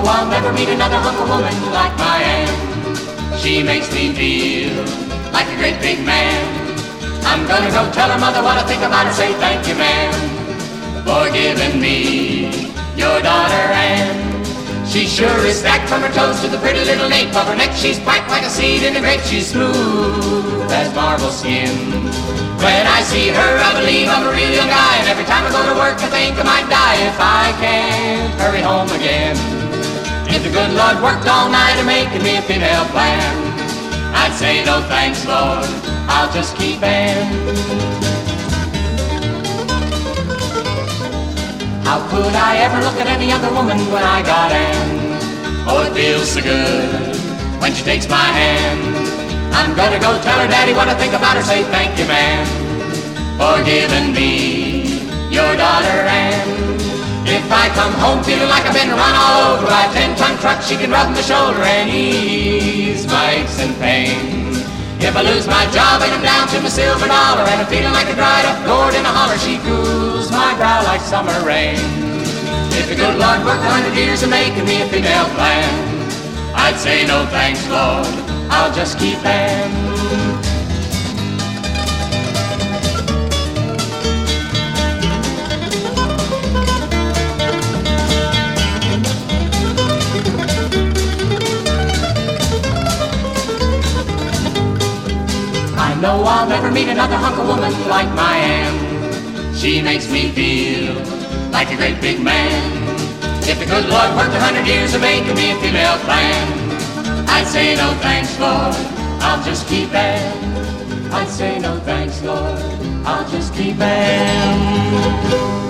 I'll never meet another hunk of woman like my Ann. She makes me feel like a great big man. I'm gonna go tell her mother what I think about her. Say thank you, ma'am, for giving me your daughter Ann. She sure is stacked from her toes to the pretty little nape of her neck. She's black like a seed in a grape. She's smooth as marble skin. When I see her, I believe I'm a real young guy, and every time I go to work, I think I might die if I can't hurry home again. If the good Lord worked all night at making me a female plan, I'd say no thanks, Lord, I'll just keep Ann. How could I ever look at any other woman when I got Ann? Oh, it feels so good when she takes my hand. I'm gonna go tell her daddy what I think about her. Say thank you, man, for giving me your daughter Ann. If I come home feeling like I've been run all over by a 10-ton truck, she can rub my shoulder and ease my aches and pain. If I lose my job and I'm down to my silver dollar, and I'm feeling like a dried up gourd in a holler, she cools my brow like summer rain. If the good Lord worked 100 years of making me a female plan, I'd say no thanks, Lord, I'll just keep Ann. I know I'll never meet another hunk of woman like my Ann. She makes me feel like a great big man. If the good Lord worked 100 years of making me a female plan, I'd say no thanks, Lord, I'll just keep Ann. I'd say no thanks, Lord, I'll just keep Ann.